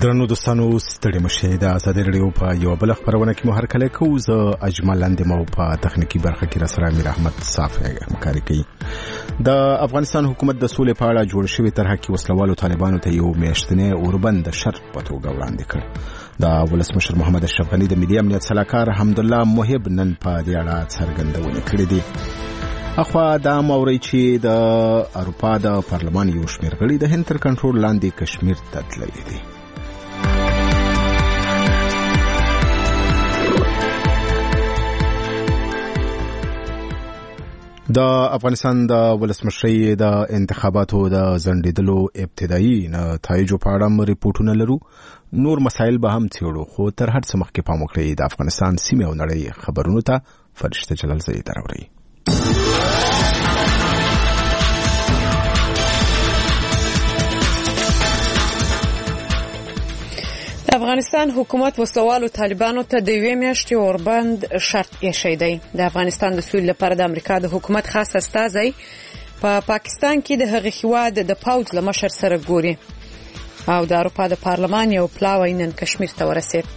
درنو دوستانو ستړي مشه د ازادي رادیو په یو بل خبرونه کې مو هر کله کوو زه اجمل اندمو په تخنیکی برخه کې رسول امیر احمد صافی همکاري کوي د افغانستان حکومت د سولې په اړه جوړ شوی طرحه کې وسلوالو طالبانو ته یو میاشتنی اوربند شرط په توګه وړاندې کړ د ولسمشر محمد اشرف غنی د ملي امنیت سلاکار حمدالله محب نن په دې اړه څرګندونه کړې ده اخوا دا موري چې د اروپا د پارلمان یو شمېر غړي د هند تر کنټرول لاندې کشمیر ته تللي دي د افغانستان د ولسمشرۍ د انتخاباتو د ځنډېدلو ابتدایي نتایجو په اړه ریپورتونه لرو نور مسایل به هم څېړو خو تر هر څه مخکې پام وکړئ د افغانستان سیمې او نړۍ خبرونو ته فرشته جلال زئی دراوري افغانستان حکومت وسلوالو طالبانو ته د یوې میاشتې اوربند شرط ایښی دی د افغانستان د سولې لپاره د امریکا د حکومت خاص استازی په پاکستان کې د هغې هیواد د پوځ له مشر سره ګوري او د اروپا د پارلمان یو پلاوی نن کشمیر ته ورسید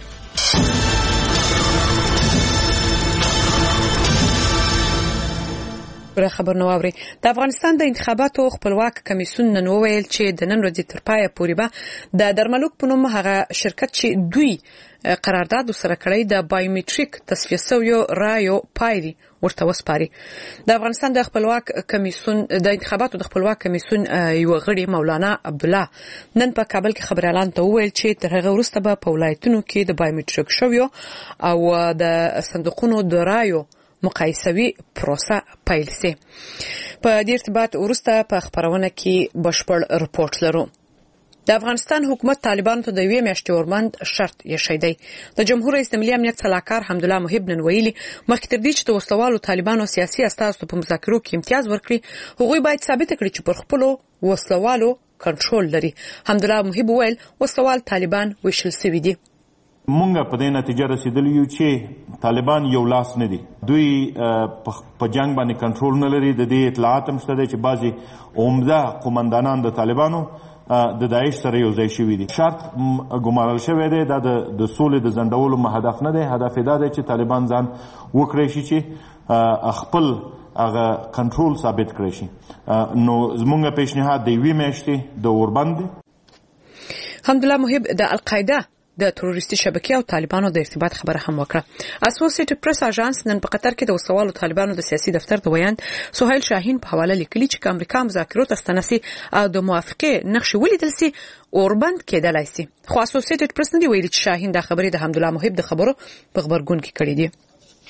خبر نو اوري د افغانستان د انتخاباتو خپلواک کمیسیون نن وویل چې د نن ورځې تر پایه پورې به د درملوک په نوم هغه شرکت چې دوی قرارداد سره کړی د بایومټریک تصفیه شویو رایو پایری ورته وسپاري د افغانستان د خپلواک کمیسیون د انتخاباتو د خپلواک کمیسیون یو غړي مولانا عبد الله نن په کابل کې خبر اعلان ته وویل چې تر هغه وروسته به په ولایتونو کې د بایومټریک شویو او د صندوقونو د رایو مقایسوي پروسه پیل سي په دې ارتباط وروسته په خبرونه کې بشپړ رپورټ لرو د افغانستان حکومت طالبانو ته د یوې میاشتې اوربند شرط یې دی د جمهور رئیس د ملي امنیت سلاکار حمدالله محب نن ویلي مخکې تر دې چې د وسلوالو طالبانو سیاسي استازو په مذاکرو کې امتیاز ورکړي هغوی باید ثابت کړي چې پر خپل وسلوالو کنټرول لري حمدالله محب ویل وسلوال طالبان وشل سوي دي مونږه په دې نتیجه رسیدلی یو چې طالبان یو لاس نه دي دوی په جنگ باندې کنټرول نه لري د دې اطلاعات هم شته چې بعضی عمده قومندانان د طالبانو د داعش سره یو ځای شوي دي شرط ګمارل شوی دی دا د سولې د ځنډولو هدف نه دی هدف دا دی چې طالبان ځان وکړي شي چې خپل هغه کنټرول ثابت کړي شي نو زمونږ پیشنهاد د یوې میاشتې د اوربند حمدالله محب د القاعده د تروریستي شبکې او طالبانو د ارتباط خبره هم وکړه اسوسییټډ پریس اژانس نن په قطر کې د وسوالو طالبانو د سیاسي دفتر د ویاند سهیل شاهین په حواله لیکلي چې امریکا مذاکرات تستنسي او د موافقه نقش ولیدل سي اوربند کېدلای سي خو اسوسییټډ پریس نه دی ویلي چې شاهین د خبرې د حمدالله محب د خبرو په خبرګون کې کړې دي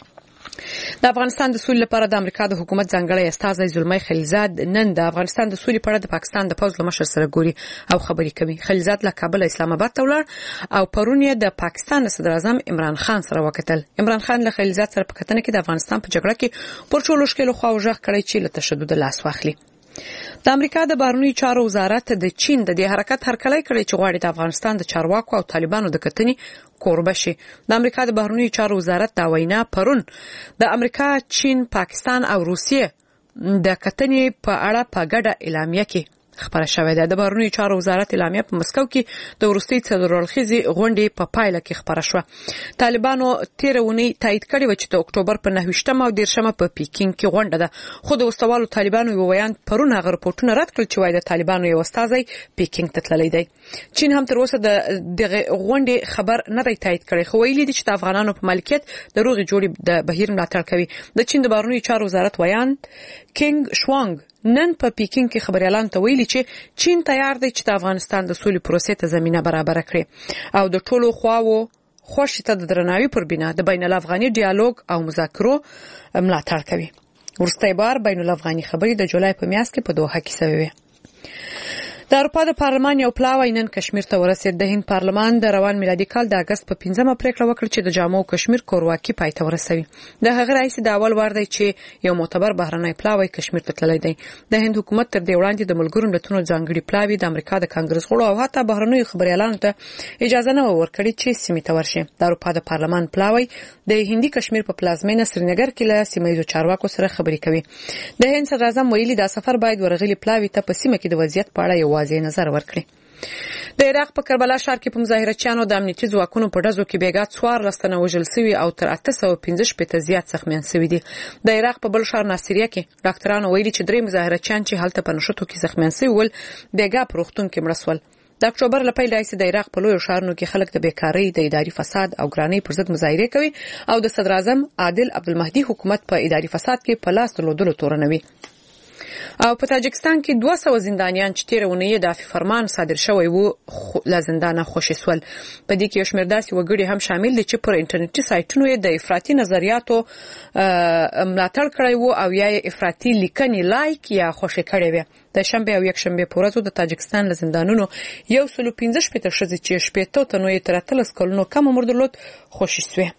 د افغانستان د سولې لپاره د امریکا د حکومت ځانګړی استازی زلمی خلیلزاد نن د افغانستان د سولې په اړه د پاکستان د پوځ له مشر سره ګوري او خبرې کوي خلیلزاد له کابل اسلام آباد ته ولاړ او پرون یې د پاکستان صدر اعظم عمران خان سره وکتل عمران خان له خلیلزاد سره په کتنه کې د افغانستان په جګړه کې پر ټولو شکلو خواوژه کړی چې له تشدد لاس واخلي د امریکا د بهرنیو چارو وزارت د چین د دې حرکت هرکلی کړی چې غواړي د افغانستان د چارواکو او طالبانو د کتنې کوربه شي د امریکا د بهرنیو چارو وزارت دا وینا پرون د امریکا چین پاکستان او روسیې د کتنې په اړه په ګډه اعلامیه کې خبره شوې ده د بهرنیو چارو وزارت اعلامیه په مسکو کې د وروستي څلورلخیزي غونډې په پایله کې خبره شوه طالبانو تیرونی تایید کړی و چې د اکتوبر په 9 او 10 په پیکینګ کې غونډه ده خو د وسوالو طالبانو یو ویان پرون هغه رپورټونه رد کړل چې وایي د طالبانو یو استازی پیکینګ ته تللی دی چین هم تر اوسه د غونډې خبر نه دی تایید کړی خو ویلي دي چې د افغانانو په ملکیت د روغې جوړې د بهیر ملاتړ کوي د چین د بهرنیو چارو وزارت ویان کینګ شوانګ نن په پیکینګ کې خبر اعلان ته ویلي چې چین تیار دی چې د افغانستان د سولې پروسې ته زمينه برابر کړي او د ټولو خواو خوشی ته د درناوي پر بنا د بین الافغاني ډیالوګ او مذاکرو ملاتړ کوي ورسته بار بین الافغاني خبري د جولای په میاشت کې په دوحه کې شوې د اروپا د پارلمان یو پلاوی نن کشمیر ته ورسید د هند پارلمان د روان میلادي کال د اگست په 15مه پریکړه وکړه چې د جامو کشمیر کورواکي پای ته ورسوي د هغه رئیس د اول وار دی چې یو معتبر بهرنی پلاوی کشمیر ته تللی دی د هند حکومت تر دې وړاندې د ملګرو ملتونو ځانګړي پلاوی د امریکا د کانګرس غړو او حتی بهرنیو خبريالانو ته اجازه نه ورکړي چې سیمې ته ورشي د اروپا د پارلمان پلاوی د هندي کشمیر په پلازمینه سرینګر کې له سیمایي چارواکو سره خبرې کوي د هند صدر اعظم ویلي دا سفر باید ورغلي پلاوی ته په سیمه کې د وضعیت په اړه یو واضح نظر ورکړي د عراق په کربلا ښار کې په مظاهرچیانو د امنیتي ځواکونو په ډزو کې بیګا 14 تنه وژل شوي او تر 815 زیات زخمیان شوي دي. د عراق په بل ښار ناصریه کې ډاکټرانو ویلي چې 3 مظاهرچیان چې هلته په نښتو کې زخمیان شوي ول بیګا په روغتون کې مړه شول. د اکتوبر له پیل راهیسې د عراق په لویو ښارونو کې خلک د بیکارۍ، د اداري فساد او ګرانۍ پر ضد مظاهرې کوي او د صدر اعظم عادل عبدالمهدي حکومت په اداري فساد کې په لاس درلودلو تورنوي. او په تاجکستان کې 200 زندانیان چې تیر اونۍ د عفو فرمان صادر شوی وو له زندانه خوشي سول. په دې کې یو شمېر داسې وګړي هم شامل دي چې پر انټرنیټي سایټونو د افراطي نظریاتو ملاتړ کړی وو او یا افراطي لیکنې لایک یا خوشي کړی وي. د شنبه او یک شنبه په ورځو د تاجکستان له زندانونو 115 ښځې چې 80 تنو یې تر 13 کلونو کم عمر درلود خوشي سوې.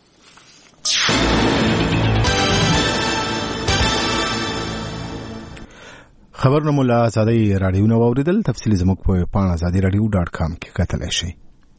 خبرونه مو له ازادي رادیو نو اوریدل. تفصیلی زموږ په پاڼه azadiradio.com کې کتلای شئ.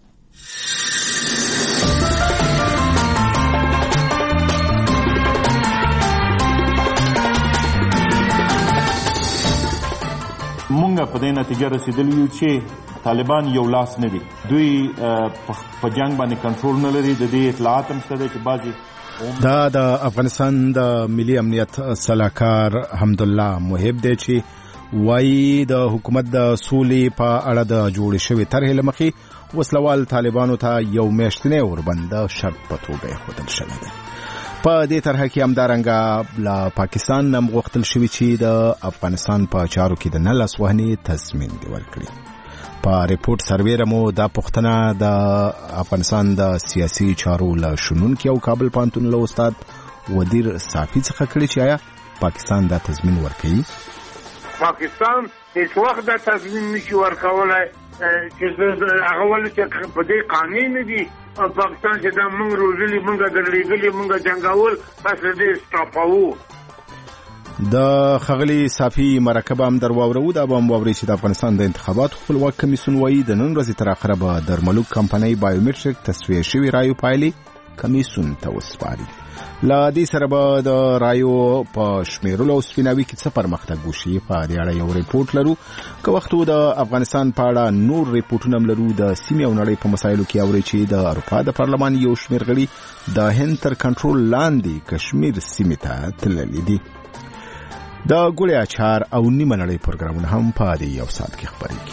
مونږ په دې نتیجه رسیدلی یو چې طالبان یو لاس نه دي. دوی په جنگ باندې کنټرول نه لري. د دې اطلاعات هم شته چې بعضی دا د افغانستان د ملي امنیت صلاحکار حمدالله محب دی چې وایي د حکومت د سولې په اړه د جوړې شوې طرحې له مخې وسلوال طالبانو ته یو میاشتنی اوربند شرط په توګه ایښودل شوی دی. په دې طرحه کې همدارنګه له پاکستان هم غوښتل شوي چې د افغانستان په چارو کې د نه لاس وهنې تضمین دې ورکړي. په ریپورت سروې مو دا پوښتنه د افغانستان د سیاسي چارو له شنونکي او کابل پوهنتون له استاد ودیر صافي څخه کړې چې آیا پاکستان دا تضمین ورکوي؟ پاکستان هیڅ وخت دا تضمین نشي ورکولای چې هغه ولې چې په دې قانون نه دي. پاکستان چې دا موږ روزلي، موږ درلېږلي، موږ جنګول، پس دې سټاپوو. د خغلی صافي مرکب هم در واورو. دا به هم واوري چې د افغانستان د انتخاباتو خپلواک کمیسیون وایي د نن ورځې تر اخره به د درملو کمپنۍ بایومټریک تصفیه شوي رایو پایلې کمیسیون ته وسپاري. له دې سره به د رایو په شمیرلو او سپیناوي کې څه پرمختګ وشي. په دې اړه یو ریپورت لرو. که وخت د افغانستان په اړه نور ریپورتونه هم لرو. د سیمې او نړۍ په مسایلو کې اوري چې د اروپا د پارلمان یو شمېر غړي د هند تر کنټرول لاندې کشمیر سیمې ته تللي دي. د ګوړې اچار او نیمه نړۍ پروګرامونه هم په دې یو ساعت کې خبرېږي.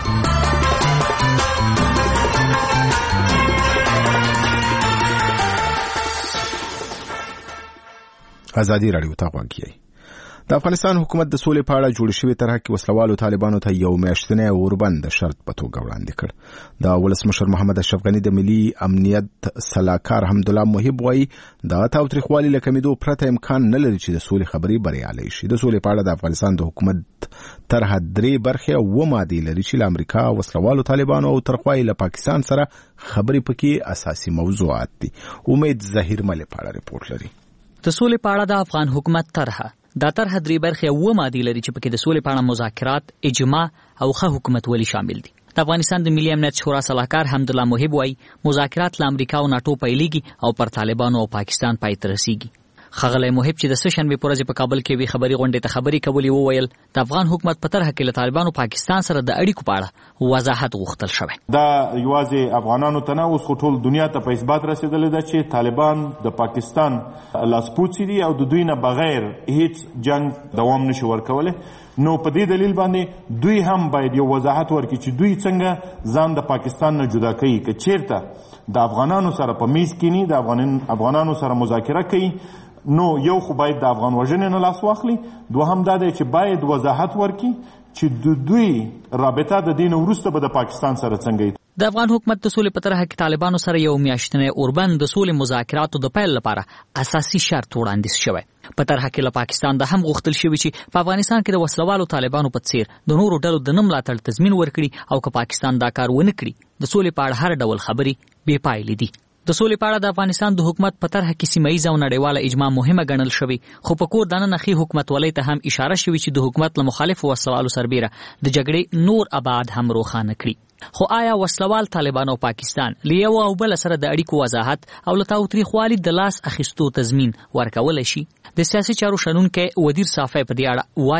ازادي رادیو ته غوږ یې. د افغانستان حکومت د سولې په اړه جوړ شوی طرحه کې وسلوالو طالبانو ته یو میاشتنی اوربند شرط په توګه وړاندې کړ. د ولسمشر محمد اشرف غني د ملي امنیت صلاحکار حمدالله محب وایي د تاوتریخوالي له کمیدو پرته امکان نه لري چې د سولې خبرې بریالۍ شي. د سولې په اړه د افغانستان د حکومت طرحه 3 برخې او مادې لري چې له امریکا، وسلوالو طالبانو او ترخوای له پاکستان سره خبرې پکې اساسي موضوعات دي. امید ظاهر ملي په اړه ریپورت لري. د سولې په اړه د افغان حکومت طرحه دا طرحه 3 برخې او مادې لري چې پکې د سولې په اړه مذاکرات، اجماع او ښه حکومت ولي شامل دي. د افغانستان د ملي امنیت شورا صلاحکار حمدالله محب وایي مذاکرات له امریکا او ناتو پیلېږي او پر طالبانو او پاکستان پای ته رسیږي. خغلی محب چې د سشنبې په ورځ په کابل کې وی خبري غونډې ته خبري کولې وویل د افغان حکومت په طرحه کې له طالبانو پاکستان سره د اړیکو په اړه وضاحت غوښتل شوی. دا یوازې افغانانو ته نه، اوس ټول دنیا ته په اثبات رسیدلی ده چې طالبان د پاکستان لاسپوڅي دي او د دوی نه بغیر هیڅ جنگ دوام نشي ورکولی. نو په دې دلیل باندې دوی هم باید یو وضاحت ورکړي چې دوی څنګه ځان د پاکستان نه جدا کوي. که چیرته د افغانانو سره په میز کینی، د افغانانو سره مذاکره کوي، نو یو خو باید د افغان وژنې نه لاس واخلي، دوهم دا دی چې باید وضاحت ورکړي چې د دوی رابطه د دین وروسته به د پاکستان سره څنګه. د افغان حکومت د سولې په طرحه کې طالبانو سره یو میاشتنی اوربند د سولې مذاکراتو د پیل لپاره اساسي شرط وړاندیز شوی. په طرحه کې له پاکستان د هم غوښتل شوی چې په افغانستان کې د وسلوالو طالبانو په څیر د نورو ډلو د نه ملاتړ تضمین ورکړي او که پاکستان دا کار ونه کړي د سولې په اړه هر ډول خبرې بې پایلې دي. د سولې په اړه د افغانستان د حکومت په طرحه کې سیمه او نړیواله اجماع مهمه ګڼل شوې، خو په کور دننه خي حکومت ولې ته هم اشاره شوې چې د حکومت له مخالفو وسلوالو سربیره د جګړې نور ابعاد هم روښانه کړي. خو آیا وسلوال طالبان او پاکستان له یو او بل سره د اړیکو وضاحت او له تاوتریخوالي د لاس اخیستو تضمین ورکول شي؟ د سیاسي چارو شنونکي ودیر صافي په دې اړه وایي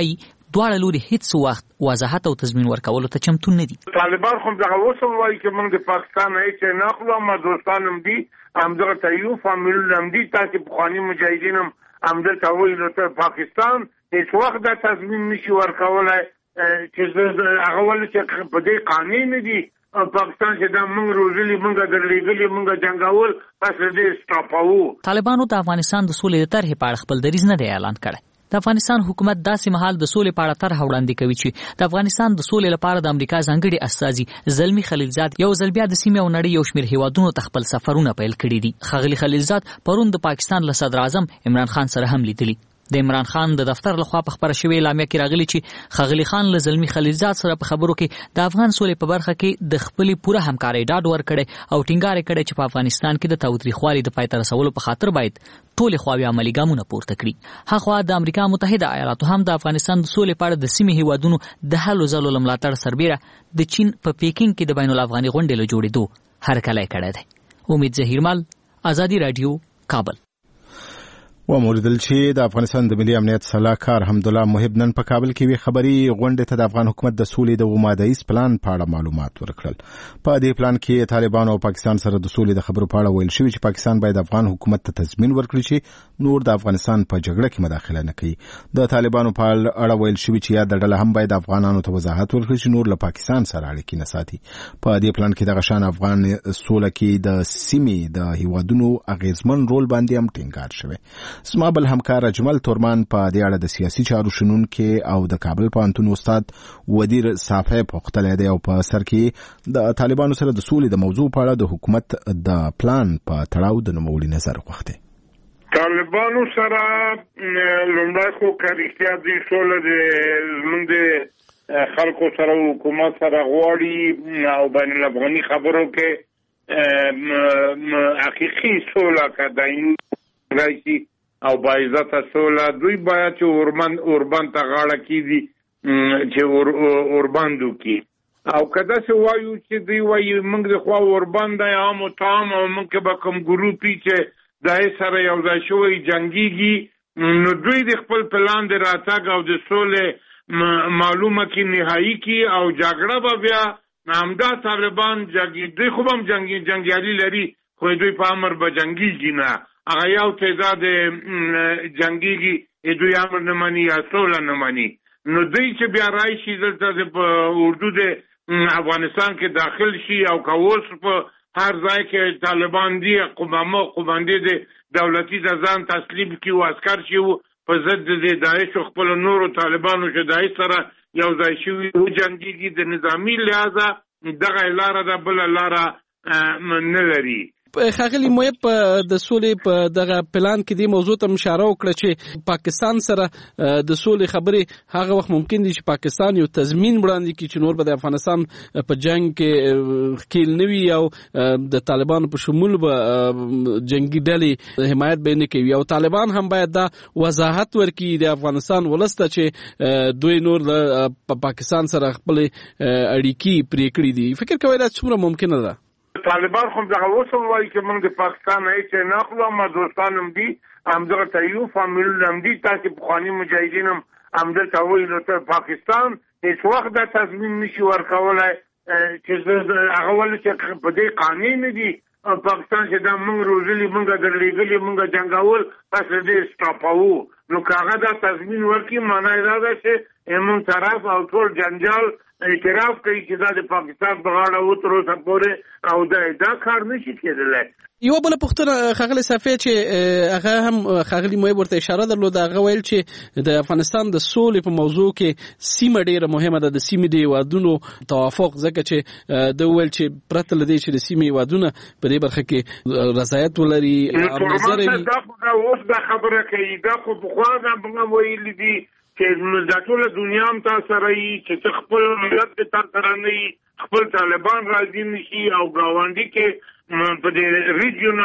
دواړه لوري هیڅ وخت وضاحت او تضمین ورکولو ته چمتو نه دي. طالبان خو دغه اوسم وایي چې موږ د پاکستان هیڅ نه اخلو، ما دوستان هم دي همدغه تیو فامیل هم دي، تاسو پخواني مجاهدین هم همدلته وایي نو پاکستان هیڅ وخت دا تضمین نشي ورکولای چې هغه ولې چې په دې قانون نه دي پاکستان چې دا موږ روزلي موږ درلېږلي موږ جنګول پس دې سټاپوو. طالبانو د افغانستان د سولې د طرحې په اړه خپل دریځ نه دی اعلان کړی. د افغانستان حکومت داسې مهال د سولې په اړه طرح وړاندې کوي چې د افغانستان د سولې لپاره د امریکا ځانګړي استازي زلمی خلیلزاد یو ځل بیا د سیمې او نړۍ یو شمېر هیوادونو ته خپل سفرونه پیل کړي دي. ښاغلي خلیلزاد پرون د پاکستان له صدر اعظم عمران خان سره هم لیدلي. د عمران خان د دفتر لخوا په خبره شوې اعلامیه کې راغلي چې ښاغلي خان له زلمی خلیلزاد سره په خبرو کې د افغان سولې په برخه کې د خپلې پوره همکارۍ ډاډ ورکړی او ټینګار کړی چې په افغانستان کې د تاوتریخوالي د پای ته رسولو په خاطر باید ټولې خواوې عملي ګامونه پورته کړي. هاخوا د امریکا متحده ایالاتو هم د افغانستان د سولې په اړه د سیمې هیوادونو د هلو ځلو له ملاتړ سربیره د چین په پیکینګ کې د بین الافغاني غونډې له جوړېدو هرکلی کړی دی. امید ظهیرمل، ازادي راډیو، کابل. ومولیدل چې د افغانستان د ملي امنیت صلاحکار حمدالله محب نن په کابل کې وی خبري غونډې ته د افغان حکومت د سولې د ومادهیز پلان په اړه معلومات ورکړل. په دې پلان کې طالبان او پاکستان سره د سولې د خبرو په اړه ویل شوی چې پاکستان باید افغان حکومت ته تضمین ورکړي چې نور د افغانستان په جګړه کې مداخله نه کوي. د طالبانو په اړه ویل شوی چې یا د ډله هم باید افغانانو ته وضاحت ورکړي چې نور له پاکستان سره اړیکې نه ساتي. په دې پلان کې د غشان افغان سوله کې د سیمې د هیوادونو اغیزمن رول باندې هم ټینګار شوی. اسما بل همکار اجمل تورمان په دې اړه د سیاسي چارو شنونکي او د کابل پوهنتون استاد ودیر صافی پوښتلی دی او په سر کې د طالبانو سره د سولې د موضوع په اړه د حکومت د پلان په تړاو د نوموړي نظر غوښتی. طالبانو سره لومړی خو که رښتیا دوی سوله زموږ د خلکو سره حکومت سره غواړي او بین الافغاني خبرو کې حقیقي سوله که دایمي راشي او باعزته سوله، دوی باید چې اوربند ته غاړه کیږي چې اوربند وکړي. او که داسې وایو چې دوی وایي موږ د خوا اوربند دی عام و تام او موږ کې به کوم ګروپي چې د سره یو ځای شوی جنګیږي، نو دوی د خپل پلان د راتګ او د سولې معلومه کې نهایي کی او جګړه به بیا همدا طالبان دوی خو هم جنګیالي لري خو دوی په امر به جنګیږي نه، هغه یو تعداد جنګیږي دوی امر نه مني یا سوله نه مني. نو دوی چې بیا راشي دلته په اردو د افغانستان کې داخل شي او که اوس په هر ځای کې طالبان دي قوماندې د دولتي د ځان تسلیم کړي او عسکر شي په ضد د داعش خپل نورو طالبانو چې داعش سره یو ځای شوي وجنګېږي د نظامي لحاظه دغه لاره ده، بله لاره نه لري. ښاغلي محب د سولې په دغه پلان کې دې موضوع ته اشاره وکړه چې پاکستان سره د سولې خبرې هغه وخت ممکن دي چې پاکستان یو تضمین وړاندې کړي چې نور به د افغانستان په جنگ کې ښکیل نه وي او د طالبانو په شمول به جنگي ډلې حمایت به نه کوي، او طالبان هم باید دا وضاحت ورکړي د افغانستان ولس ته چې دوی نور په پاکستان سره خپل اړیکې پرې کړي دي. فکر کوئ دا څومره ممکنه ده؟ طالبان خو دغه اوسم وایي چې موږ د پاکستان هیڅ نه اخلو، ما دوستان هم دي همدغه تیو فامیل هم دي، تاسو پخواني مجاهدین هم همدلته وایي نو پاکستان هیڅ وخت دا تضمین نشي ورکولای چې هغه ولې چې په دې قانون نه دي پاکستان چې دا موږ روزلي موږ درلېږلي موږ جنګول پس دې سټاپوو. نو که هغه دا تضمین ورکړي معنی دا ده چې موږ طرف او ټول جنجال اعتراف کوي چې دا د پاکستان په غاړه وتروسه پورې او دا کار نشي کېدلی. یو بله پوښتنه ښاغلی صافی چې هغه هم ښاغلي محب ورته اشاره درلوده، هغه ویل چې د افغانستان د سولې په موضوع کې سیمه ډیره مهمه ده، د سیمې د هیوادونو توافق، ځکه چې ده ویل چې پرته له دې چې د سیمې هیوادونه په دې برخه کې رضایت ولري نظر وي. دا خو اوس دا خبره کوي، دا خو پخوا موږ ویلي دي چې دا ټوله دنیا هم تا سره وي چې خپل ملت د تا سره نه وي، خپل طالبان راضي نه شي او ګاونډي کې په دې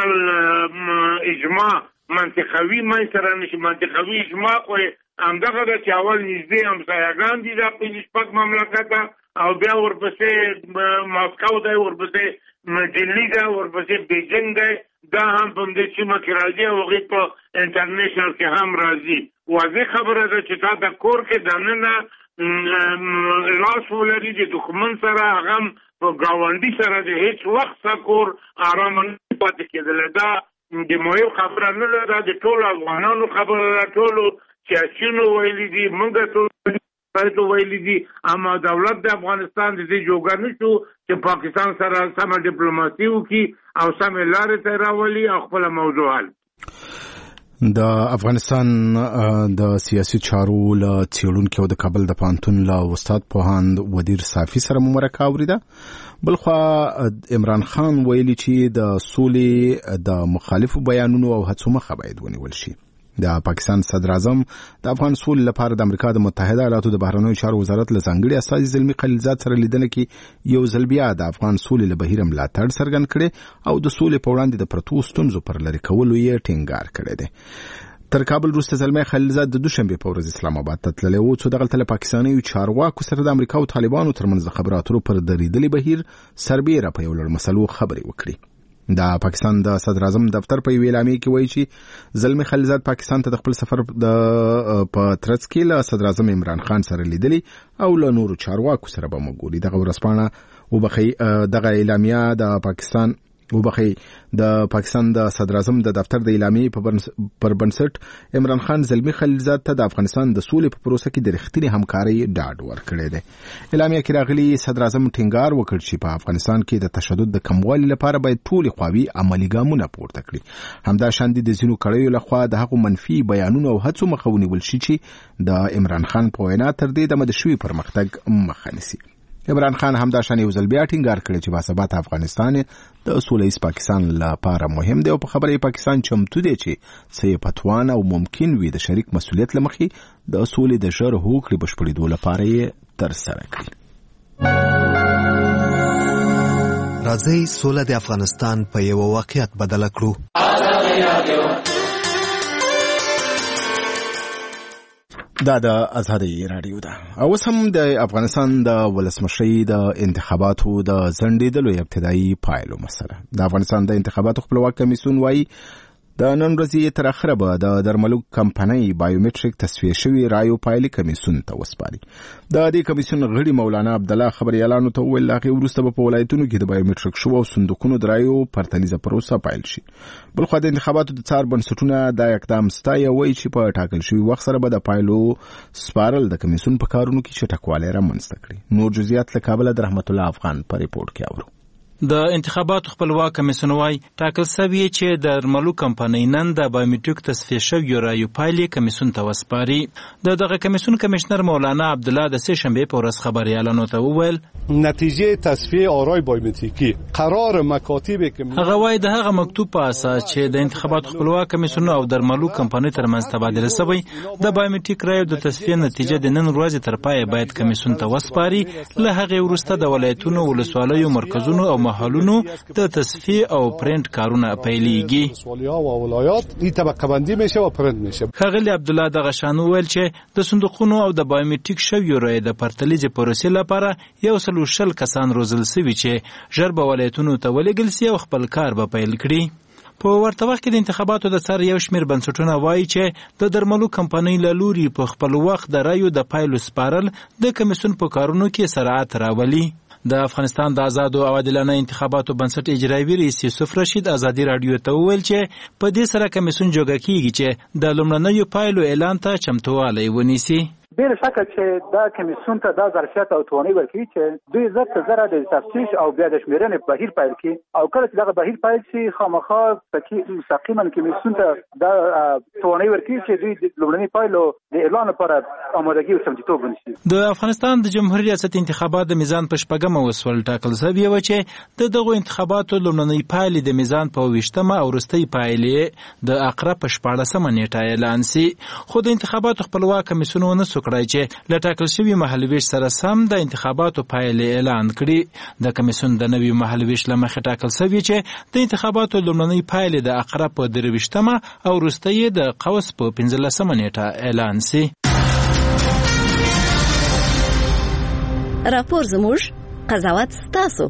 ریجنل اجماع منطقوي منځ سره نه شي. منطقوي اجماع خو همدغه ده چې اول نږدې همسایهګان دي دا 5 مملکته او بیا ورپسې ماسکو دی، ورپسې دلی ده، ورپسې بیجینګ دی، دا هم په دې سیمه کې راځي او هغوی په انټرنیشنل کې هم راځي. واضح خبره ده چې تا د کور کې دننه لاس ولري د دښمن سره هغه په گاونډي سره د هیڅ وخت سکور آرام نه پاتې کېدل. دا د مهم خبره نه ده، د ټولو افغانانو خبره ده، ټولو سیاسیونو ویلي دي، موږ ټول ویلي دي، اما دولت د افغانستان د دې جوګه نشو چې پاکستان سره سمه ډیپلوماسي وکړي او سمې لارې ته راولي او خپله موضوع حل. د افغانستان د سیاسي چارو له څېړونکي او د کابل د پوهنتون له استاد پوهاند ودیر صافي سره مو مرکه اورېده. بلخوا عمران خان ویلي چې د سولې د مخالفو بیانونو او هڅو مخه باید ونیول شي. د پاکستان صدر اعظم د افغان سولې لپاره د امریکا د متحده ایالاتو د بهرنیو چارو وزارت له ځانګړي استازي زلمي خلیلزاد سره لیدنه کې یو ځل بیا د افغان سولې له بهیر ملاتړ څرګند کړي او د سولې په وړاندې د پرتو ستونزو پر لرې کولو یې ټینګار کړی دی. تر کابل وروسته زلمي خلیلزاد د دوشنبه په ورځ اسلام آباد ته تللی و څو دغلته له پاکستاني چارواکو سره د امریکا او طالبانو ترمنځ د خبرو اترو پر درېدلي بهیر سربېره په یو لړ مسلو خبرې وکړي. د پاکستان د صدر اعظم دفتر په یوې اعلامیه کې وایي چې زلمي خلیلزاد پاکستان ته د خپل سفر په ترڅ کې له صدر اعظم عمران خان سره لیدلی او له نورو چارواکو سره به وګوري. دغه ورځپاڼه وبخي دغه اعلامیه د پاکستان د صدر اعظم د دفتر د اعلامیې پر بنسټ عمران خان زلمي خلیلزاد ته د افغانستان د سولې په پروسه کې د رښتینې همکارۍ ډاډ ورکړی دی. اعلامیه کې راغلي صدر اعظم ټینګار وکړ چې په افغانستان کې د تشدد د کموالي لپاره باید ټولې خواوې عملي ګامونه پورته کړي. همداشان د ځینو کړیو لخوا د هغو منفي بیانونو او هڅو مخه ونیول شي چې د عمران خان په وینا تر دې دمه د شوي پرمختګ مخه نیسي. عمران خان همداشان یو ځل بیا ټینګار کړی چې باثباته افغانستان د سولهییز پاکستان لپاره مهم دی او په خبره پاکستان چمتو دی چې څه پتوان او ممکن وي د شریک مسؤلیت لمخې د سولې د ژر هوکړې بشپړېدو لپاره یې ترسره کړي. راځئ سوله د افغانستان په یو واقعیت بدله کړو. دا د آزادۍ رادیو ده. اوس هم د افغانستان د ولسمشرۍ د انتخاباتو د ځنډېدلو ابتدایي پایلو مسله. د افغانستان د انتخاباتو خپلواک کمیسیون وایي د نن ورځې تر اخره به د درملو کمپنۍ بایومټریک تصفیه شوي رایو پایلې کمیسیون ته وسپاري. د دې کمیسیون غړي مولانا عبدالله خبریالانو ته وویل هغې وروسته به په ولایتونو کې د بایومټریک شوو او صندوقونو د رایو پرتلیزه پروسه پیل شي. بلخوا د انتخاباتو د څار بنسټونه دا اقدام ستایي، وایي چې په ټاکل شوي وخت سره به د پایلو سپارل د کمیسیون په کارونو کې چټکوالی رامنځته کړي. نور جزئیات له کابله د رحمت الله افغان په ریپورټ کې اورو. د انتخاباتو خپلواک کمیسیون وايي ټاکل شوی چې د درملو کمپنۍ نن د بایومټریک تصفیه شویو رایو پایلې کمیسیون ته وسپاري. دغه کمیسیون کمشنر مولانا عبدالله د سه شنبه په ورځ خبریالانو ته وویل نتیجه تصفیه آرای بایومتریکی قرار مکاتب هغه وايي د هغه مکتوب په اساس چې د انتخاباتو خپلواک کمیسیون او درملو کمپنۍ ترمنځ تبادله شوی د بایومټریک رایو د تصفیه نتیجه د نن ورځې تر پای باید کمیسیون ته وسپاري. له هغه وروسته د ولایتونو ولسوالیو مرکزونو او محلونو د تصفیه او پرنټ کارونه پیلېږي. ښاغلي عبدالله دغه شان وویل چې د صندوقونو او د بایومټریک شویو رایو د پرتلیزې پروسې لپاره 140 کسان روزل شوي چې ژر به ولایتونو ته ولېږل سي او خپل کار به پیل کړي. په ورته وخت کې د انتخاباتو د څار یو شمېر بنسټونه وایي چې د درملو کمپنۍ له لوري په خپل وخت د رایو د پایلو سپارل د کمیسیون په کارونو کې سرعت راولي. د افغانستان د آزادو او عادلانه انتخاباتو بنسټ اجرایي رئیس یوسف رشید آزادي رادیو ته وویل چې په دې سره کمیسیون جوړه کیږي چې د لومړنیو پایلو اعلان ته چمتووالی ونیسي. بلا شکه چې دا کمیسیون ته دا ظرفیت او توانایي ورکوي چې دوی زره د تفتیش او بیا د شمیرنې بهیر پیل کړي او کله چې دغه بهیر پیل شي خامخا مستقیما کمیسیون ته دا توانایي ورکوي چې دوی د لومړني پایلو د اعلان لپاره آمادګي او چمتوتوب ونیسي. د افغانستان د جمهوریت ریاست انتخابات د میزان په شپږمه وسول ټاکل شوی و چې دغه انتخاباتو لومړنۍ پایلې د میزان په 20مه او وروستۍ پایلې د اقرب په 14مه نیټه اعلان شي. خو د انتخاباتو خپلواک کمیسیون ونه کړای چې له ټاکل شوي مهالویش سره سم د انتخاباتو پایلې اعلان کړي. د کمیسیون د نوي مهالویش له مخې ټاکل شوي چې د انتخاباتو لومړنۍ پایلې د اقرب په 23مه او وروستۍ د قوس په 15مه نیټه اعلان شي. راپور زموږ قضاوت ستاسو.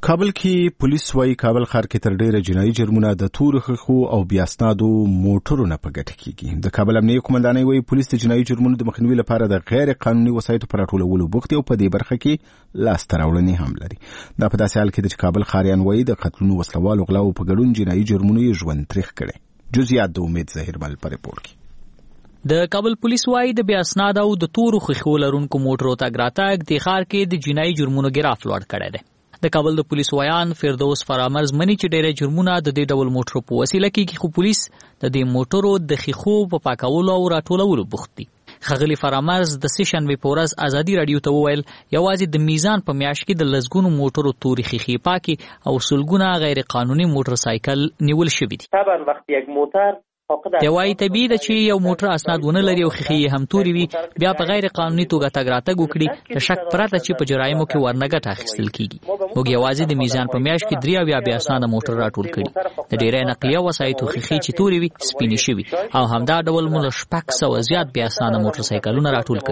کابل کې پولیس وايي کابل ښار کې تر ډیره جنایي جرمونه د تورو خخو او بیاسنادو موټرو نه په ګټه کیږي. د کابل امنیه قومندانۍ وايي پولیس د جنایي جرمونو د مخنیوي لپاره د غیر قانوني وسایطو پر راټولولو بوخت او په دې برخه کې لاسته راوړنې هم لري. دا په داسې حال کې چې کابل ښاریان وايي د قتلونو وسلوالو غلاو په ګډون جنایي جرمونو یې ژوند تریخ کړي. جزئیات د امید ظاهرمل په ریپورت کې. د کابل پولیس وايي د بیاسناد او د تورو خخو لرونکو موټرو تګ راتګ د ښار کې د جنایي جرمونو ګراف لوړ کړی دی. د کابل د پولیس وایان فردوس فرامرز مني چې ډېر جرمونه د دې ډول موټرو په وسیله کې خو پولیس د دې موټرو د خخو په پاکولو او راټولولو بوخت دي. خغلی فرامرز د سشنبه په ورځ ازادي رادیو ته وویل یوازې د میزان په میاشت کې د لزګونو موټرو توري خخي پاکي او سلګونه غیر قانوني موټر سایکل نیول شوی دي. طبعا وقتی یک موټر یوای طبیعي ده چې یو موټر اسناد ونه لري او خخي هم توري وي بیا په غیر قانوني توګه تګ راتګ وکړي د شک پرته چې په جرایمو کې ورنګټ اخیستل کیږي. موږ یوازې د میزان په میاشت کې 3 بیا اسناد موټر راټول کړي. د ډیرې نقلیه وسایطو خخي چې توري وي سپینې شوي او همدا ډول مول شپږ سو زیات بیا اسناد موټر سایکلونه راټول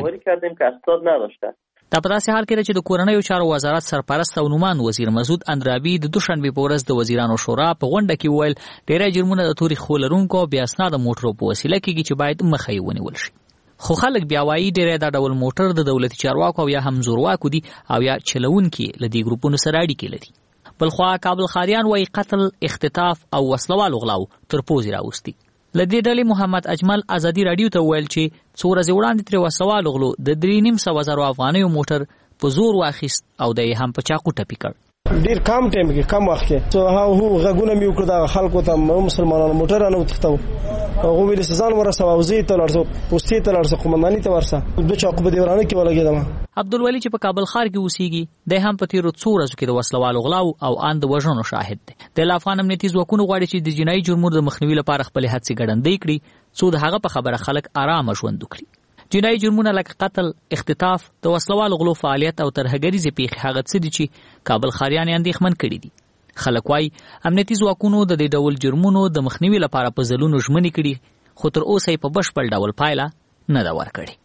کړي. دا په داسې حال کې چې د کورنیو چارو وزارت سرپرست او نومان وزیر مسعود اندرابي د دوشنبه په ورځ د وزیرانو شورا په غونډه کې وویل ډېر جرمونه د توري خولرونکو بیا اسناد موټرو په وسیله کې چې باید مخه یې ونیول شي. خو خلک بیا وایي ډېر دا ډول موټر د دولتي چارواکو یا هم زورواکو دي او یا چلونکي لدی ګروپونو سره اړیکې لري. بلخوا کابل ښاریان وایي قتل، اختطاف او وسلوال غلاو تر پوزې راوستي. لدې ډلې محمد اجمل ازادي رادیو ته ویل چې څو ورځې وړاندې تر وسوال غلو د 3.5 افغانیو موټر په زور واخیست او د هم په چاقو ټپي کړ. ډیر کم ټایم کې کم وخت کې څو هغه غږونه مې وکړ د خلکو ته مسلمانانو موټرانو تختو هغه ویل سزان ورسو او زی ته لرسو پوسټي ته لرسو قومنداني ته ورسه د چاقو په دیورانه کې ولګیدم. عبدالولی چې په کابل ښار کې اوسېږي د هم په تیرو څو ورځو کې د وسلوالو غلاو او ان د وژنو شاهد دی. د افغان امنیتي ځواکونو غواړي چې د جنایي جرمونو د مخنیوي لپاره خپل هڅې ګړندۍ کړي څو د هغه په خبره خلک آرام ژوند وکړي. جنایي جرمونه لکه قتل، اختطاف، د وسلوالو غلو فعالیت او ترهګریزې پیښې هغه څه دي چې کابل ښاریان یې اندېښمن کړي دي. خلک وایي امنیتي ځواکونو د دې ډول جرمونو د مخنیوي لپاره په ځلونو ژمنې کړي خو تر اوسه یې په بشپړ ډول پایله نه ده ورکړې.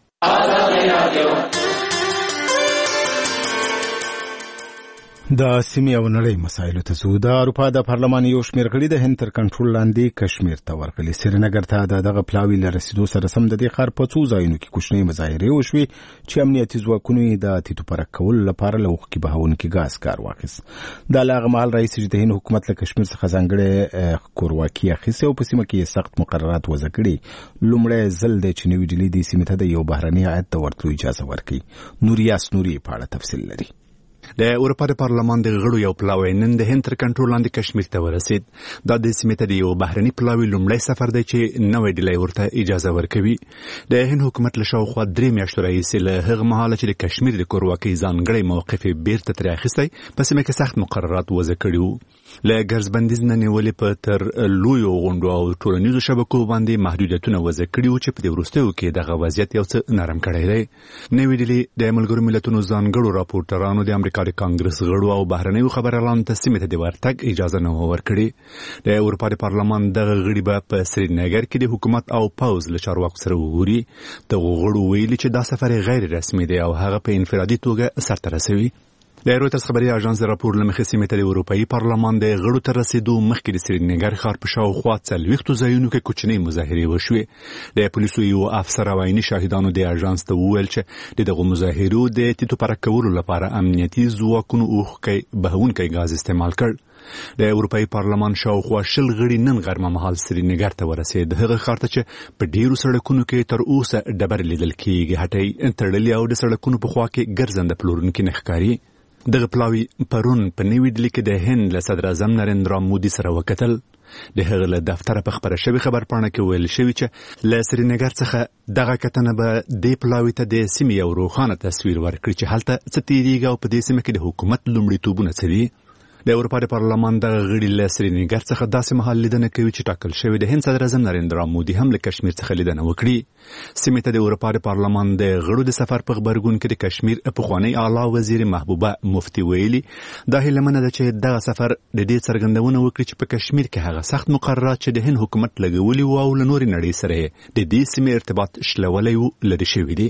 د سیمې او نړۍ مسایلو ته ځو. د اروپا د پارلمان یو شمېر غړي د هند تر کنټرول لاندې کشمیر ته ورغلي. سرینګر ته دغه پلاوي له رسیدو سره سم د دې ښار په څو ځایونو کې کوچنۍ مظاهرې وشوې چې امنیتي ځواکونو یې د تیتو پرک کولو لپاره له اوښکې بهونکي ګاز کار واخیست. دا له هغه مهال راهیسې چې د هند حکومت له کشمیر څخه ځانګړې کورواکي اخیستې او په سیمه کې سخت مقررات وضع کړي. لومړی ځل دی چې نوې ډیلي دې سیمې ته د یو بهرني هیات ته ورتلو اجازه ورکړي. نوریاس نوري په اړه تفصیل لري. د اروپا د پارلمان د غړو یو پلاوی نن د هند تر کنټرول لاندې کشمیر ته ورسید. دا د سیمې ته د یو بهرني پلاوی لومړی سفر دی چې نوې ډیلي ورته اجازه ورکوي. د هند حکومت له شاوخوا 3 میاشتو راهیسې له هغه مهاله چې د کشمیر د کورواکۍ ځانګړی موقف یې بیرته ترې اخیستی په سیمه کې سخت مقررات وضع کړي وو. له ګرځبندیز نه نیولې په تر لویو غونډو او ټولنیزو شبکو باندې محدودیتونه وضع کړي وو چې په دې وروستیو کې دغه وضعیت یو څه نرم کړی دی. نوې ډیلي د ملګرو ملتونو ځانګړو راپورټرانو د امریکا د کانګرس غړو او بهرنیو خبريالانو ته سیمې ته د ورتګ اجازه نه ورکړي. د اروپا د پارلمان دغه غړي به په سرینګر کې د حکومت او پوز له چارواکو سره وګوري. دغه غړو ویلي چې دا سفر غیر رسمي دی او هغه په انفرادي توګه سرته رسوي. د رویټرز خبري اژانس د راپور لمخې سیمې ته د اروپאי پارلمان د غړو تر رسیدو مخکې د سرینګر ښار په شاوخوا 40 ځایونو کې کوچنۍ مظاهرې وشوې. د پولیسو یو افسر او عیني شاهدانو د اژانس ته وویل چې دغه مظاهرو د تیتو پرک کولو لپاره امنیتي ځواکونو اوښکې بهونکی ګاز استعمال کړ. د اروپאי پارلمان شاوخوا 20 غړي نن غرمه مهال سرینګر ته ورسید. هغه ښار ته چې په ډیرو سړکونو کې تر اوسه ډبرې لیدل کېږي، هټۍ تړلې او د سړکونو په خوا کې ګرځنده پلورونکي نه ښکاري. دغه پلاوی پرون په نوې ډیلي کې د هند له صدر اعظم نریندرا مودي سره وکتل. د هغه له دفتره په خبره شوی خبر پاڼه کې ویل شوی چې له سرینګر څخه دغه کتنه به د پلاوی ته د سیمې یو روښانه تصویر ورکړي چې هلته څه تیریږي او په دې سیمه کې د حکومت لومړیتوبونه څه دي. د اروپا د پارلمان د غړي له سرینګر څخه داسې مهال لیدنه کوي چې ټاکل شوی د هند صدر اعظم نریندرا مودي هم له کشمیر څخه لیدنه وکړي. سیمې ته د اروپا د پارلمان د غړو د سفر په خبرګون کې د کشمیر پخوانی اعلی وزیر محبوبه مفتی ویلي دا هیلمنه ده چې دغه سفر د دې څرګندونه وکړي چې په کشمیر کې هغه سخت مقررات چې د هند حکومت لګولي وو او له نورې نړۍ سره د دې سیمې ارتباط شلولی وو لرې شوي دي.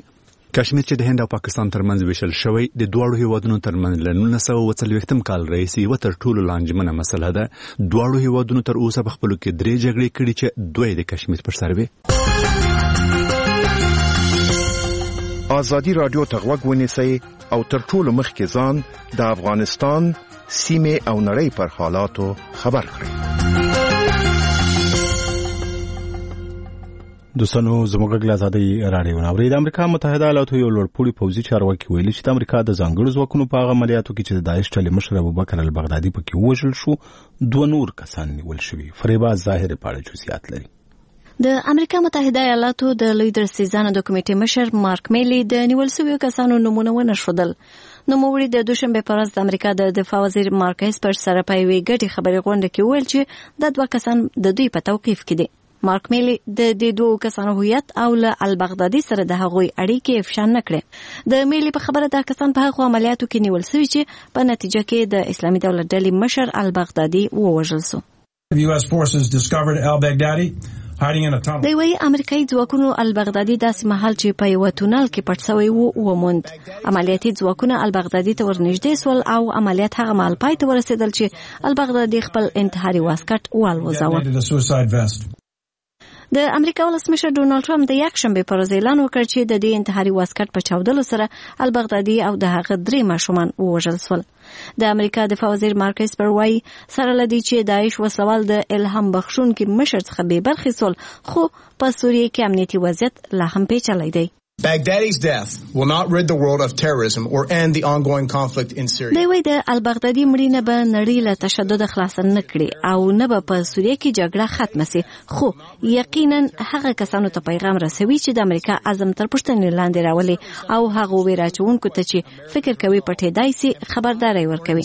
کشمیر چې د هند او پاکستان ترمنځ ویشل شوی د دواړو هیوادونو ترمنځ له 1940 کال راهیسې یوه تر ټولو لانجمنه مسله ده. دواړو هیوادونو تر اوسه په خپلو کې 3 جګړې کړي چې 2 د کشمیر پر سر وې. ازادي رادیو ته غوږ ونیسئ او تر ټولو مخکې ځان د افغانستان سیمې او نړۍ پر حالاتو خبر کړئ. دوستانو زموږ غږ آزادي رادیو ناوړي د امریکا متحده ایالاتو یو لوړپوړي پوځي چارواکي ویلي چې د امریکا د ځانګړو ځواکونو په هغه عملیاتو کې چې د داعش ډلې مشر ابوبکر البغدادي پکې ووژل شو 2 نور کسان نیول شوي. فریبا ظاهر په اړه جزئیات لري. د امریکا متحده ایالاتو د لوی درسیزانو د کمیټې مشر مارک میلی د نیول شویو کسانو نومونه ونښودل. نوموړي د دوشنبه په ورځ د امریکا د دفاع وزیر مارک اسپر سره په یوې ګډې خبرې غونډه کې ویل چې د 2 کسان د دوی په توقیف کې دي. مارک میلی د دې 2 کسانو هویت او له البغدادي سره د هغوی اړیکې افشا نه کړې. د میلی په خبره دا کسان په هغو عملیاتو کې نیول شوي چې په نتیجه کې د اسلامي دولت ډلې مشر البغدادي ووژل شو. US forces discovered al-Baghdadi د وی امریکایي ځواکونو البغدادي داسې مهال چې په یو تونل کې پټ شوی وو وموند. عملیاتي ځواکونه البغدادي ته ورنږدې سول او عملیات هغه مهال پای ته ورسېدل چې البغدادي خپل انتحاري واسکټ والوځاوه. د امریکا ولسمشر ډونالد ټرمپ د یکشنبه پر ورځ اعلان وکړ چې د دې انتحاري واسکټ په چاودلو سره البغدادي او د هغه 3 ماشومان ووژل شول. د امریکا دفاع وزیر مارک اسپر وايي سره لدی چې داعش وسوال د الهام بخښونکي مشر څخه به برخې سول، خو په سوریه کې امنیتي وضعیت لا هم پیچلی دی. Baghdadi's death will not rid the world of terrorism or end the ongoing conflict in Syria. دی وی د البغدادي مړینه به نړۍ له تشدد خلاص نه کړي او نه به په سوریه کې جګړه ختمه شي، خو یقینا هغه کسانو ته پیغام رسوي چې د امریکا عزم تر پوښتنې لاندې راولي او هغه ویراچونکو ته چې فکر کوي پټېدای شي خبرداري ورکوي.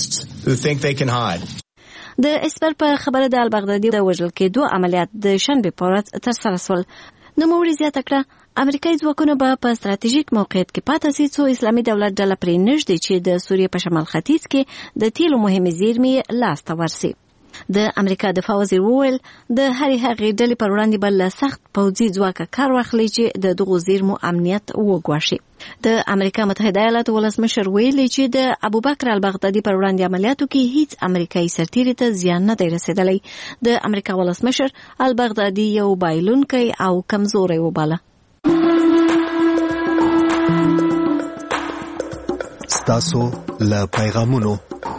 د اسپر په خبره د البغدادي د وژل کېدو عملیات د شنبه په ورځ ترسره شول. نوموړي زیاته کړه امریکایي ځواکونه به په ستراتیژیک موقعیت کې پاتې شي څو اسلامي دولت ډله پرې نږدې چې د سوریې په شمال ختیځ کې د تیلو مهمې زیرمې لاس ته ورسي. د امریکا دفاع وزیر وویل د هرې هغې ډلې پر وړاندې به له سخت پوځي ځواکه کار واخلي چې د دغو زیرمو امنیت وګواښي. د امریکا متحده ایالاتو ولسمشر ویلي چې د ابوبکر البغدادي پر وړاندې عملیاتو کې هیڅ امریکایي سرتیري ته زیان نه دی رسیدلی. د امریکا ولسمشر البغدادي یو بایلونکی او کمزوری وباله. ستاسو له پیغامونو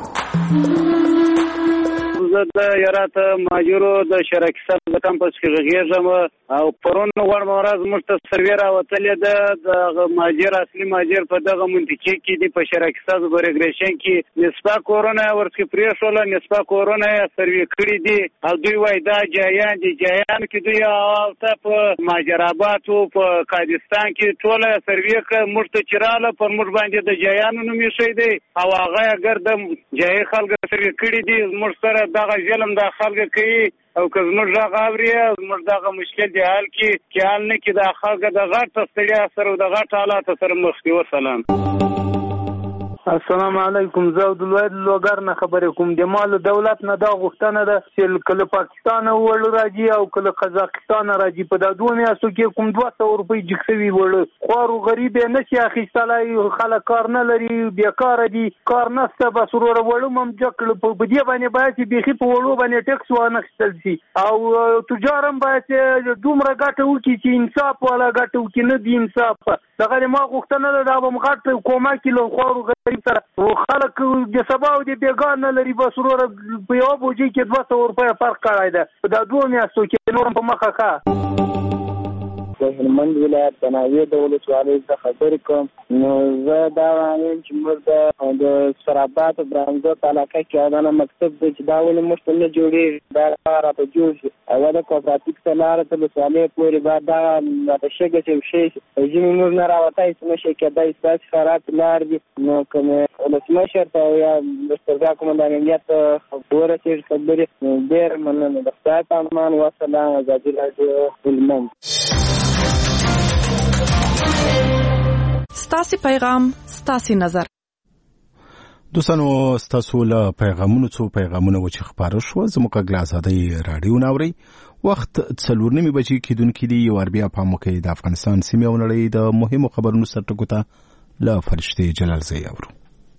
زه د یارات ماجرو د شرکت د کمپس کې غږیږم او پرون غوړم ورځ موږ ته سروې راوتلې ده د ماجر اصلي ماجر په دغه منطقه کې دی په شرکت برګریشن کې نسبه کورونا ورڅخه پریښول نسبه کورونا سروې کړې دي او دوی وای دا جایان دي جایان کې دوی او ته په ماجرابات او په کاردستان کې ټول سروې موږ ته چراله پر موږ باندې د جایانو نوم یې شي دی او هغه اگر د جای خلک سروې کړې دي موږ سره دغه ظلم د خلک کوي او که زموږ دغه اوري زموږ دغه مشکل دی حل کې حل نه کې د خلک د غټ ستړیا سره د غټ حالات سره مخ کې. وسلام. السلام علیکم. زه عبدالواحد لوګر نه خبرې کوم. د مال دولت نه دا غوښتنه ده چې کله پاکستان وړ راځي او کله قزاقستان راځي په دا دوه میاشتو کې کوم 200 روپۍ جکسوي وړ خور غریب نه شي اخیستلای خلک کار نه لري بیکاره دي کار نشته بس ورور وړم هم جکل په دې باندې باید بيخي په وړو باندې ټیکس وانه خپل شي او تجارم باید دومره ګټه وکړي چې انصاف ولا ګټه وکړي نه دی انصاف دغه ما غوښتنه ده دا به مغټ کومه کیلو خور غریب سره خلک د سبا او د بیګان نه لري بس ورور په یو بوجي کې 200 روپۍ فرق کړای ده دا دوه میاشتو کې نورم په مخه ښه. د هلمند ولایت د ناوې د ولسوالۍ څخه خبرې کوم. نو زه دا وایم چې موږ د سرابات او برانزوت علاقه کې دا مکتب دی چې دا ولې موږ ته نه جوړېږي دا راته جوړ شي او د کوپراتیف څخه لاره ته ولسوالۍ پورې باید دا د شګه چې شي ځینې موږ نه راوتی چې نشي کېدای ستاسې خراب لار دي. نو کوم ولسمشر ته یا مسترګا قومندان امنیت ورسېږي خبرې ډېر مننه. د خدای په امان وسلام. ازادي راډیو هلمند. ستاسې پیغام ستاسې نظر. دوستانو ستاسو له پیغامونو څو پیغامونه و چې خبره شو زموږ غږ آزادۍ رادیو ناوري وخت 4:09 بجې کېدونکې دی یو بیا په موقع د افغانستان سیمې او نړۍ د مهمو خبرونو سرټکو ته له فرشتي جلال زی اورو.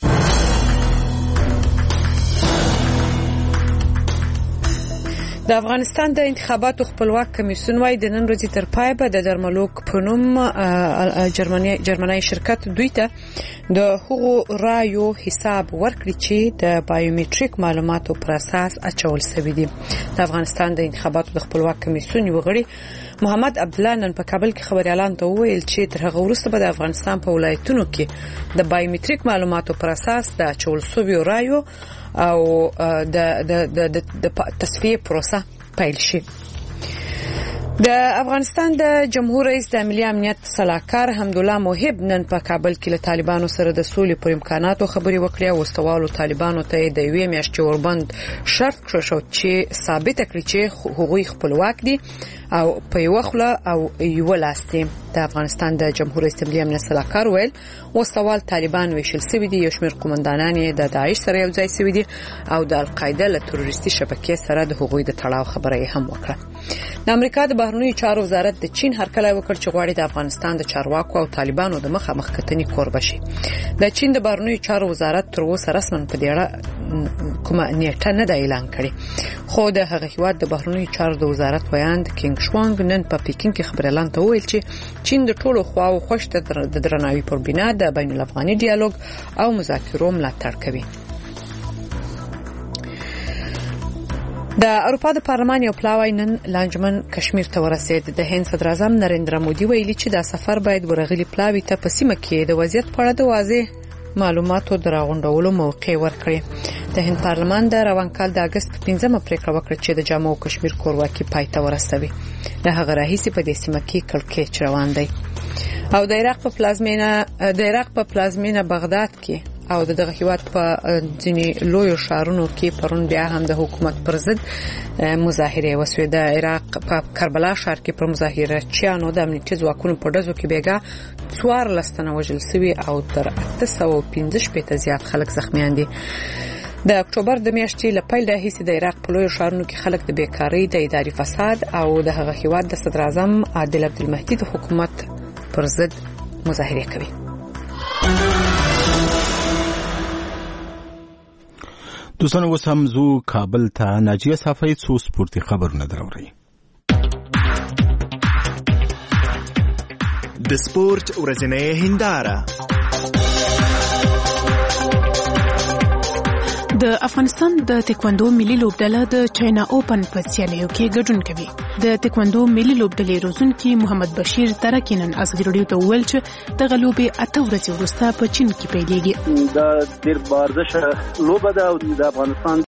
د افغانستان د انتخاباتو خپلواک کمیسیون وايي د نن ورځې تر پای به د درملوک په نوم جرمني شرکت دوی ته د هغو رایو حساب ورکړي چې د بایومټریک معلوماتو پر اساس اچول شوی دي. د افغانستان د انتخاباتو د خپلواک کمیسیون یو غړي محمد عبدالله نن په کابل کې خبريالان ته وویل چې تر هغه وروسته به د افغانستان په ولایتونو کې د بایومټریک معلوماتو پر اساس د اچول شوی رایو او د تصفیه پروسه پیل شي. د افغانستان د جمهور رئیس د ملي امنیت صلاحکار حمدالله موهب نن په کابل کې له طالبانو سره د سولې پر امکاناتو خبرې وکړې او استوالو طالبانو ته د یوې میاشتې وربند شرط کړو چې ثابت کړي چې حقوقي خپلواک دي او په یو خله او یو لاستي. د افغانستان د جمهور رئیس د ملي امنیت صلاحکار ویل وسوال طالبان ویشل سوي دي، یو شمېر قومندانان د داعش سره یو ځای سوي دي او د القاعده له تروریستي شبکې سره د حقوقي د تړاو خبره هم وکړه. د امریکا د بهرنیو چارو وزارت د چین هرکلی وکړ چې غواړي د افغانستان د چارواکو او طالبانو د مخامخ کتنې کوربه شي. د چین د بهرنیو چارو وزارت تر اوسه رسماً په دې اړه کومه نیټه نه ده اعلان کړې، خو د هغه هیواد د بهرنیو چارو د وزارت ویاند کینګ شوانګ نن په پیکینګ کې خبريالان ته وویل چې چین د ټولو خواو خوشته د درناوي پر بنا د بین الافغاني ډیالوګ او مذاکرو ملاتړ کوي. د اروپا د پارلمان یو پلاوی نن لانجمن کشمیر ته ورسید. د هند صدر اعظم نریندرا مودي ویلي چې دا سفر باید ورغلي پلاوی ته په سیمه کې د وضعیت په اړه د واضح معلوماتو دراغونډولو موقع ورکړي. د هند پارلمان د روان کال د اگست 15 پریکړه وکړه چې د جامو کشمیر کورواکي پای ته ورسوي. له هغه راهیسې په دې سیمه کې کړکېچ روان دی. او د عراق په پلازمینه بغداد کې او دغه هیواد په ځینې لویو ښارونو کې پرون بیا هم د حکومت پر ضد مظاهره وسوې. د عراق په کربلا ښار کې پر مظاهرچیانو د امنیتي ځواکونو په ډزو کې بیګا 14 تنه وژل شوي او تر 815 زیات خلک زخمیان دي. د اکتوبر د میاشتې له پیل راهیسې د عراق په لویو ښارونو کې خلک د بیکارۍ، د اداري فساد او د هغه هیواد د صدر اعظم عادل عبدالمهدي د حکومت پر ضد مظاهره کوي. دوستانو وسمزو کابل ته ناجیه صافی څو سپورتي خبرونه دراوړي. د سپورت ورځنۍ هنداره. د افغانستان د تکواندو ملي لوبډله د چاینا اوپن په سیالیو کې ګډون کوي. د تکواندو ملي لوبډلې روزونکي محمد بشیر ترکینن ازغری رادیو ته ویل چې د غلوبې 8 ورځې وروسته په چین کې پیلېږي. د ډېر بارزش لوبه ده او د افغانستان